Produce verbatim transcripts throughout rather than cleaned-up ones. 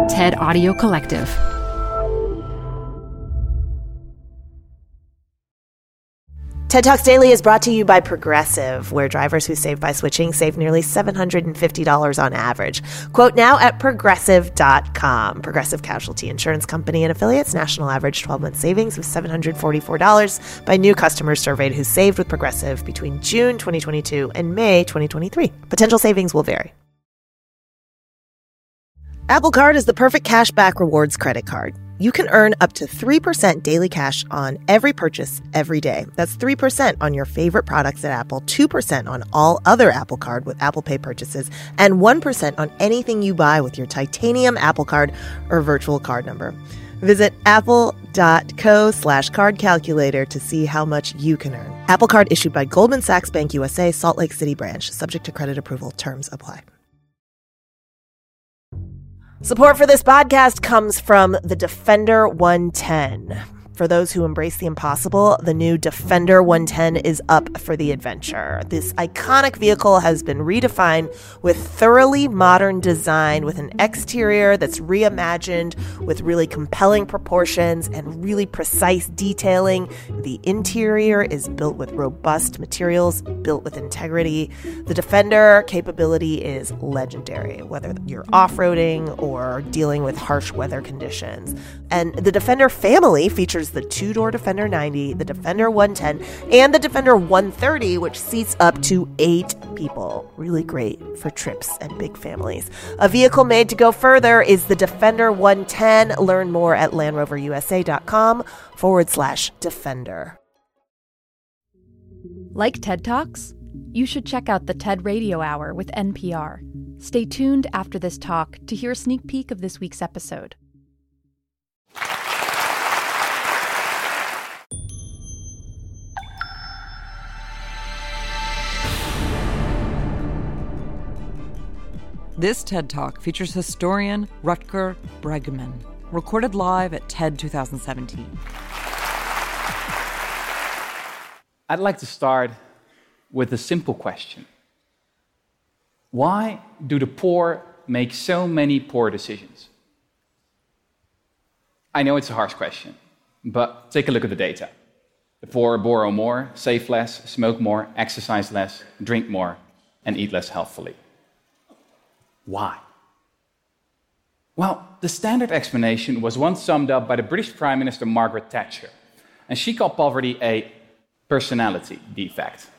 TED Audio Collective. TED Talks Daily is brought to you by Progressive, where drivers who save by switching save nearly seven hundred fifty dollars on average. Quote now at progressive dot com. Progressive Casualty Insurance Company and affiliates. National average twelve-month savings of seven hundred forty-four dollars by new customers surveyed who saved with Progressive between June twenty twenty-two and May twenty twenty-three. Potential savings will vary. Apple Card is the perfect cashback rewards credit card. You can earn up to three percent daily cash on every purchase every day. That's three percent on your favorite products at Apple, two percent on all other Apple Card with Apple Pay purchases, and one percent on anything you buy with your titanium Apple Card or virtual card number. Visit apple.co slash card calculator to see how much you can earn. Apple Card issued by Goldman Sachs Bank U S A, Salt Lake City branch. Subject to credit approval. Terms apply. Support for this podcast comes from the Defender one ten. For those who embrace the impossible, the new Defender one ten is up for the adventure. This iconic vehicle has been redefined with thoroughly modern design, with an exterior that's reimagined with really compelling proportions and really precise detailing. The interior is built with robust materials, built with integrity. The Defender capability is legendary, whether you're off-roading or dealing with harsh weather conditions. And the Defender family features the two-door Defender ninety, the Defender one ten, and the Defender one thirty, which seats up to eight people. Really great for trips and big families. A vehicle made to go further is the Defender one ten. Learn more at landroverusa.com forward slash Defender. Like TED Talks? You should check out the TED Radio Hour with N P R. Stay tuned after this talk to hear a sneak peek of this week's episode. This TED Talk features historian Rutger Bregman, recorded live at TED twenty seventeen. I'd like to start with a simple question. Why do the poor make so many poor decisions? I know it's a harsh question, but take a look at the data. The poor borrow more, save less, smoke more, exercise less, drink more, and eat less healthfully. Why? Well, the standard explanation was once summed up by the British Prime Minister Margaret Thatcher, and she called poverty a personality defect.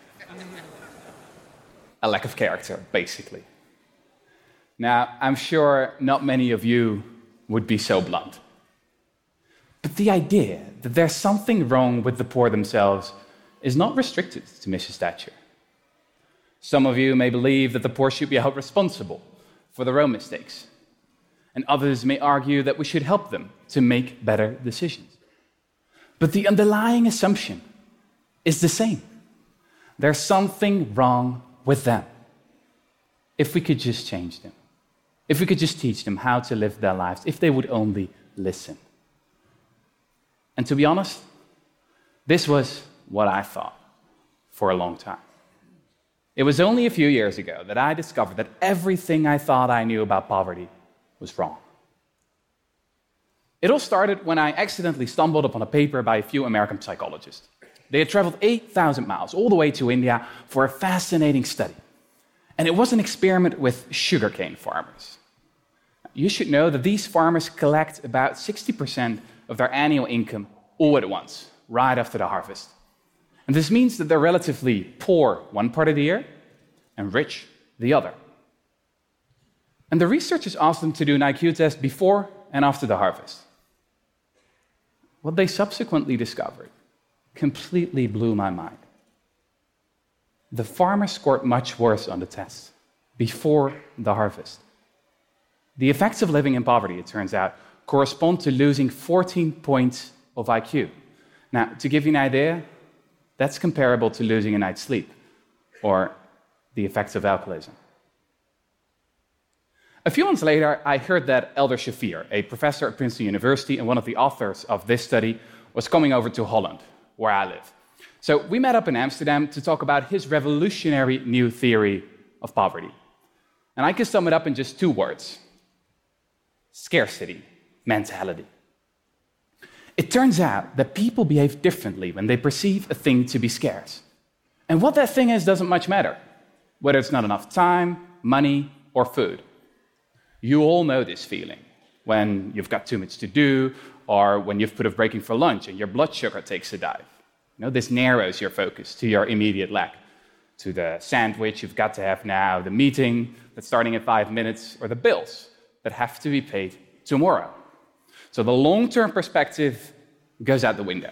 A lack of character, basically. Now, I'm sure not many of you would be so blunt. But the idea that there's something wrong with the poor themselves is not restricted to Missus Thatcher. Some of you may believe that the poor should be held responsible for their own mistakes, and others may argue that we should help them to make better decisions. But the underlying assumption is the same. There's something wrong with them. If we could just change them, if we could just teach them how to live their lives, if they would only listen. And to be honest, this was what I thought for a long time. It was only a few years ago that I discovered that everything I thought I knew about poverty was wrong. It all started when I accidentally stumbled upon a paper by a few American psychologists. They had traveled eight thousand miles all the way to India for a fascinating study. And it was an experiment with sugarcane farmers. You should know that these farmers collect about sixty percent of their annual income all at once, right after the harvest. And this means that they're relatively poor one part of the year and rich the other. And the researchers asked them to do an I Q test before and after the harvest. What they subsequently discovered completely blew my mind. The farmers scored much worse on the test before the harvest. The effects of living in poverty, it turns out, correspond to losing fourteen points of I Q. Now, to give you an idea, that's comparable to losing a night's sleep, or the effects of alcoholism. A few months later, I heard that Elder Shafir, a professor at Princeton University and one of the authors of this study, was coming over to Holland, where I live. So we met up in Amsterdam to talk about his revolutionary new theory of poverty. And I can sum it up in just two words: scarcity mentality. It turns out that people behave differently when they perceive a thing to be scarce. And what that thing is doesn't much matter, whether it's not enough time, money, or food. You all know this feeling when you've got too much to do, or when you've put off breaking for lunch and your blood sugar takes a dive. You know, this narrows your focus to your immediate lack, to the sandwich you've got to have now, the meeting that's starting in five minutes, or the bills that have to be paid tomorrow. So the long-term perspective goes out the window.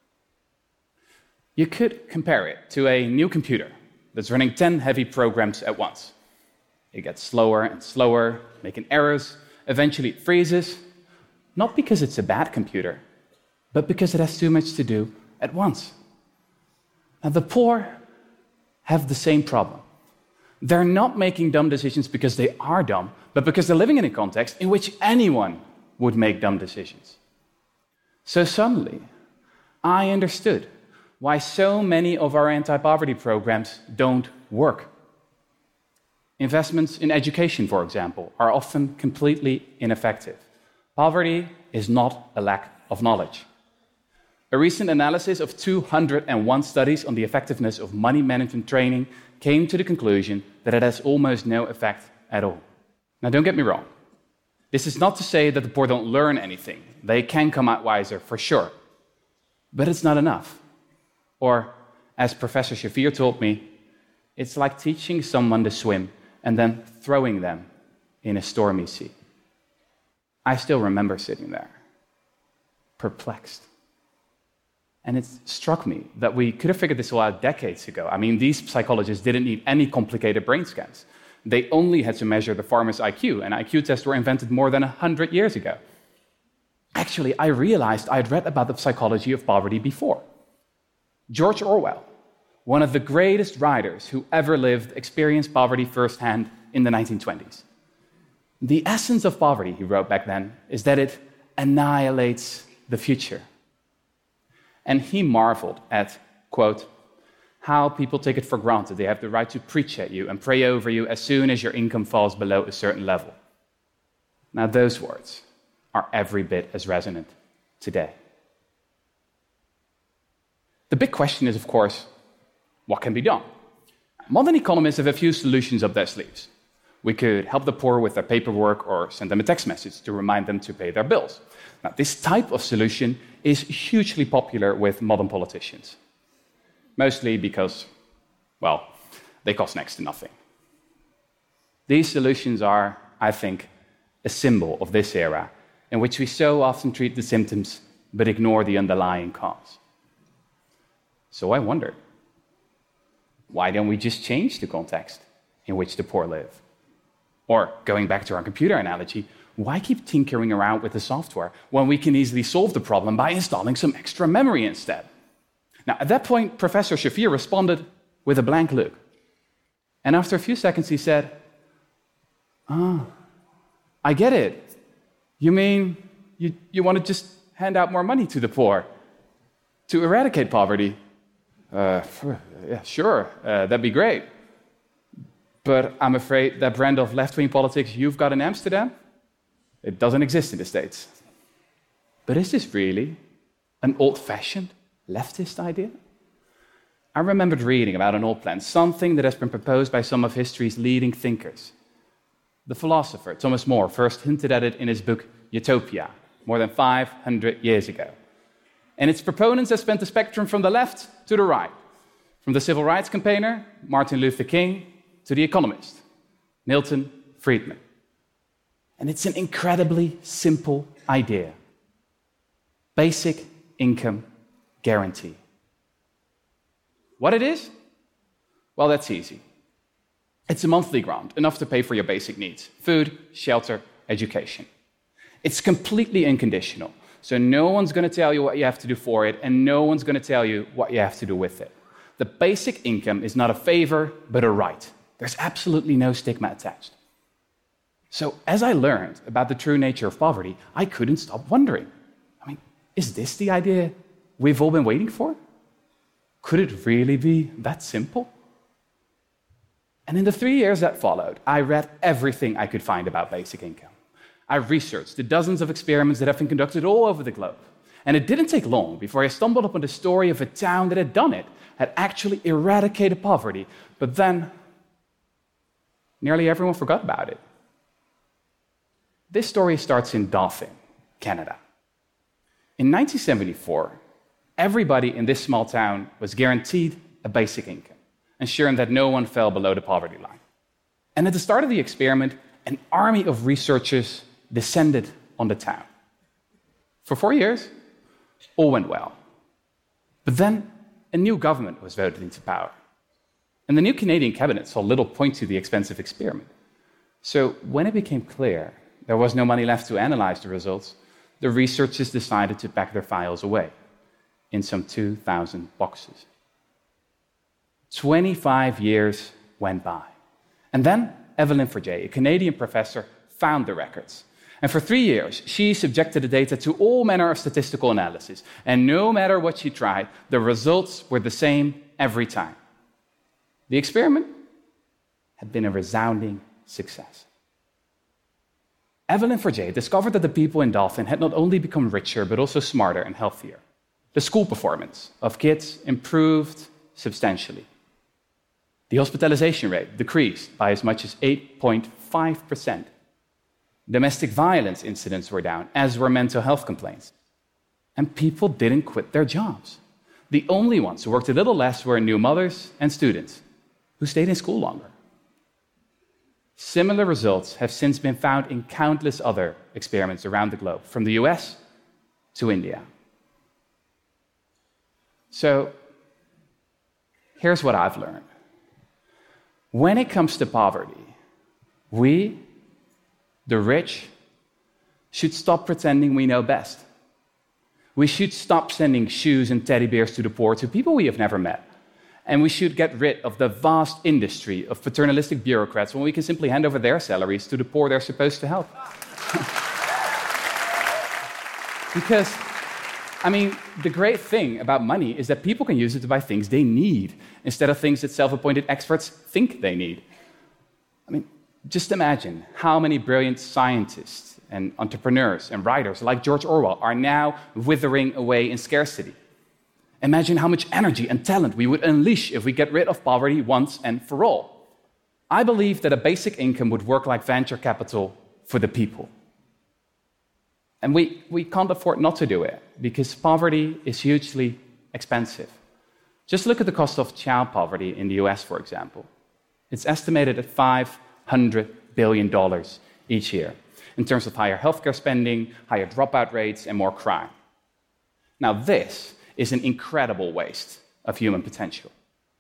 You could compare it to a new computer that's running ten heavy programs at once. It gets slower and slower, making errors. Eventually it freezes, not because it's a bad computer, but because it has too much to do at once. Now, the poor have the same problem. They're not making dumb decisions because they are dumb, but because they're living in a context in which anyone would make dumb decisions. So suddenly, I understood why so many of our anti-poverty programs don't work. Investments in education, for example, are often completely ineffective. Poverty is not a lack of knowledge. A recent analysis of two hundred one studies on the effectiveness of money management training came to the conclusion that it has almost no effect at all. Now, don't get me wrong. This is not to say that the poor don't learn anything. They can come out wiser, for sure. But it's not enough. Or, as Professor Shafir told me, it's like teaching someone to swim and then throwing them in a stormy sea. I still remember sitting there, perplexed. And it struck me that we could have figured this all out decades ago. I mean, these psychologists didn't need any complicated brain scans. They only had to measure the farmer's I Q, and I Q tests were invented more than one hundred years ago. Actually, I realized I had read about the psychology of poverty before. George Orwell, one of the greatest writers who ever lived, experienced poverty firsthand in the nineteen twenties. The essence of poverty, he wrote back then, is that it annihilates the future. And he marveled at, quote, how people take it for granted they have the right to preach at you and pray over you as soon as your income falls below a certain level. Now, those words are every bit as resonant today. The big question is, of course, what can be done? Modern economists have a few solutions up their sleeves. We could help the poor with their paperwork or send them a text message to remind them to pay their bills. Now, this type of solution is hugely popular with modern politicians. Mostly because, well, they cost next to nothing. These solutions are, I think, a symbol of this era in which we so often treat the symptoms but ignore the underlying cause. So I wondered, why don't we just change the context in which the poor live? Or, going back to our computer analogy, why keep tinkering around with the software when we can easily solve the problem by installing some extra memory instead? Now, at that point, Professor Shafir responded with a blank look. And after a few seconds, he said, ah, I get it. You mean you, you want to just hand out more money to the poor to eradicate poverty? Uh, yeah, sure, uh, that'd be great. But I'm afraid that brand of left-wing politics you've got in Amsterdam, it doesn't exist in the States. But is this really an old-fashioned leftist idea? I remembered reading about an old plan, something that has been proposed by some of history's leading thinkers. The philosopher Thomas More first hinted at it in his book Utopia, more than five hundred years ago. And its proponents have spent the spectrum from the left to the right, from the civil rights campaigner, Martin Luther King, to the economist, Milton Friedman. And it's an incredibly simple idea. Basic income guarantee. What it is? Well, that's easy. It's a monthly grant, enough to pay for your basic needs: food, shelter, education. It's completely unconditional, so no one's going to tell you what you have to do for it, and no one's going to tell you what you have to do with it. The basic income is not a favor, but a right. There's absolutely no stigma attached. So as I learned about the true nature of poverty, I couldn't stop wondering. I mean, is this the idea we've all been waiting for? Could it really be that simple? And in the three years that followed, I read everything I could find about basic income. I researched the dozens of experiments that have been conducted all over the globe. And it didn't take long before I stumbled upon the story of a town that had done it, had actually eradicated poverty, but then nearly everyone forgot about it. This story starts in Dauphin, Canada. In nineteen seventy-four, everybody in this small town was guaranteed a basic income, ensuring that no one fell below the poverty line. And at the start of the experiment, an army of researchers descended on the town. For four years, all went well. But then a new government was voted into power. And the new Canadian cabinet saw little point to the expensive experiment. So when it became clear there was no money left to analyze the results, the researchers decided to pack their files away in some two thousand boxes. twenty-five years went by. And then Evelyn Forget, a Canadian professor, found the records. And for three years, she subjected the data to all manner of statistical analysis. And no matter what she tried, the results were the same every time. The experiment had been a resounding success. Evelyn Forget discovered that the people in Dauphin had not only become richer, but also smarter and healthier. The school performance of kids improved substantially. The hospitalization rate decreased by as much as eight point five percent. Domestic violence incidents were down, as were mental health complaints. And people didn't quit their jobs. The only ones who worked a little less were new mothers and students who stayed in school longer. Similar results have since been found in countless other experiments around the globe, from the U S to India. So, here's what I've learned. When it comes to poverty, we, the rich, should stop pretending we know best. We should stop sending shoes and teddy bears to the poor, to people we have never met. And we should get rid of the vast industry of paternalistic bureaucrats when we can simply hand over their salaries to the poor they're supposed to help. Because, I mean, the great thing about money is that people can use it to buy things they need, instead of things that self-appointed experts think they need. I mean, just imagine how many brilliant scientists and entrepreneurs and writers like George Orwell are now withering away in scarcity. Imagine how much energy and talent we would unleash if we get rid of poverty once and for all. I believe that a basic income would work like venture capital for the people. And we, we can't afford not to do it, because poverty is hugely expensive. Just look at the cost of child poverty in the U S, for example. It's estimated at five hundred billion dollars each year, in terms of higher healthcare spending, higher dropout rates, and more crime. Now, this is an incredible waste of human potential.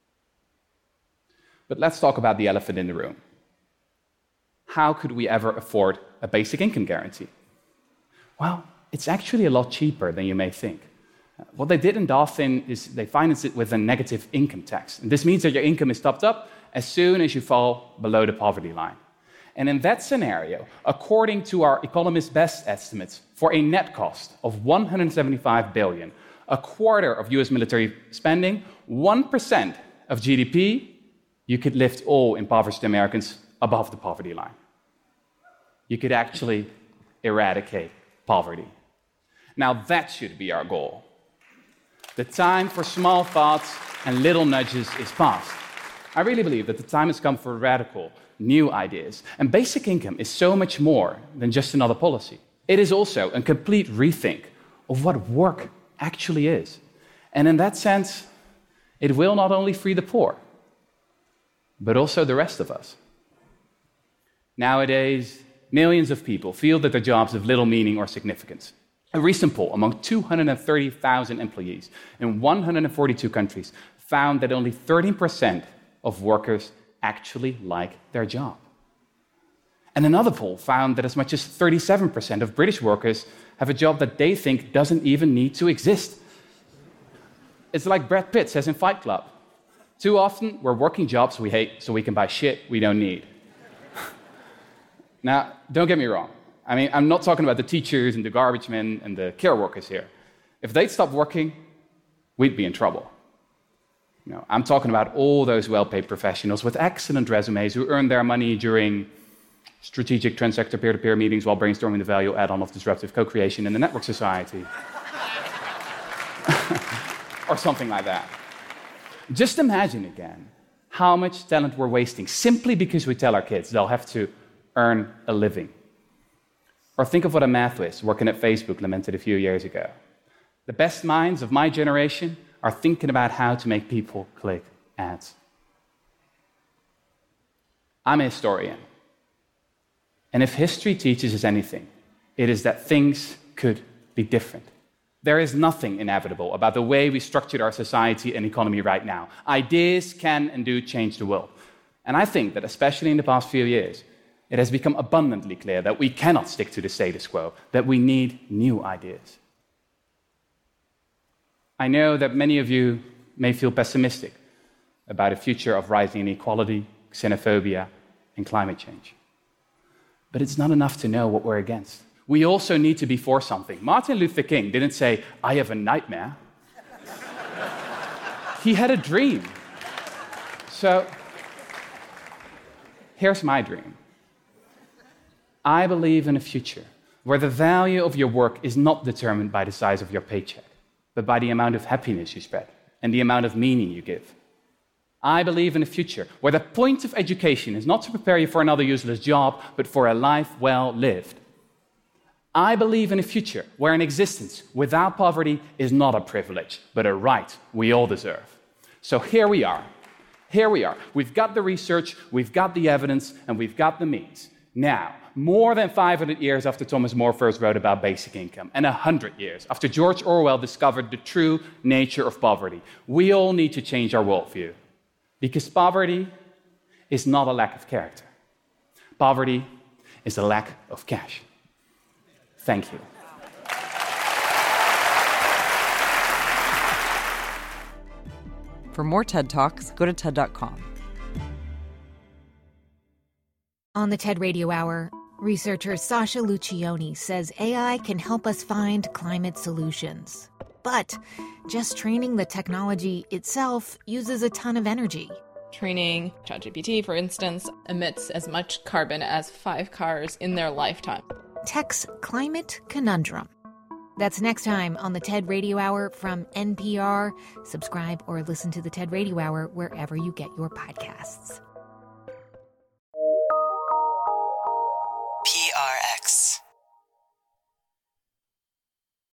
But let's talk about the elephant in the room. How could we ever afford a basic income guarantee? Well, it's actually a lot cheaper than you may think. What they did in Dauphin is they financed it with a negative income tax. And this means that your income is topped up as soon as you fall below the poverty line. And in that scenario, according to our economist's best estimates, for a net cost of one hundred seventy-five billion dollars, a quarter of U S military spending, one percent of G D P, you could lift all impoverished Americans above the poverty line. You could actually eradicate poverty. Now that should be our goal. The time for small thoughts and little nudges is past. I really believe that the time has come for radical, new ideas. And basic income is so much more than just another policy. It is also a complete rethink of what work actually is. And in that sense, it will not only free the poor, but also the rest of us. Nowadays, millions of people feel that their jobs have little meaning or significance. A recent poll among two hundred thirty thousand employees in one hundred forty-two countries found that only thirteen percent of workers actually like their job. And another poll found that as much as thirty-seven percent of British workers have a job that they think doesn't even need to exist. It's like Brad Pitt says in Fight Club. Too often, we're working jobs we hate so we can buy shit we don't need. Now, don't get me wrong. I mean, I'm not talking about the teachers and the garbage men and the care workers here. If they'd stop working, we'd be in trouble. You know, I'm talking about all those well-paid professionals with excellent resumes who earn their money during strategic transsector peer-to-peer meetings while brainstorming the value add-on of disruptive co-creation in the network society. Or something like that. Just imagine again how much talent we're wasting simply because we tell our kids they'll have to earn a living. Or think of what a math whiz working at Facebook lamented a few years ago. The best minds of my generation are thinking about how to make people click ads. I'm a historian. And if history teaches us anything, it is that things could be different. There is nothing inevitable about the way we structured our society and economy right now. Ideas can and do change the world. And I think that especially in the past few years, it has become abundantly clear that we cannot stick to the status quo, that we need new ideas. I know that many of you may feel pessimistic about a future of rising inequality, xenophobia, and climate change. But it's not enough to know what we're against. We also need to be for something. Martin Luther King didn't say, "I have a nightmare." He had a dream. So, here's my dream. I believe in a future where the value of your work is not determined by the size of your paycheck, but by the amount of happiness you spread and the amount of meaning you give. I believe in a future where the point of education is not to prepare you for another useless job, but for a life well lived. I believe in a future where an existence without poverty is not a privilege, but a right we all deserve. So here we are. Here we are. We've got the research, we've got the evidence, and we've got the means. Now, more than five hundred years after Thomas More first wrote about basic income, and one hundred years after George Orwell discovered the true nature of poverty, we all need to change our worldview. Because poverty is not a lack of character. Poverty is a lack of cash. Thank you. For more TED Talks, go to TED dot com. On the TED Radio Hour, researcher Sasha Lucioni says A I can help us find climate solutions. But just training the technology itself uses a ton of energy. Training ChatGPT, for instance, emits as much carbon as five cars in their lifetime. Tech's climate conundrum. That's next time on the TED Radio Hour from N P R. Subscribe or listen to the TED Radio Hour wherever you get your podcasts.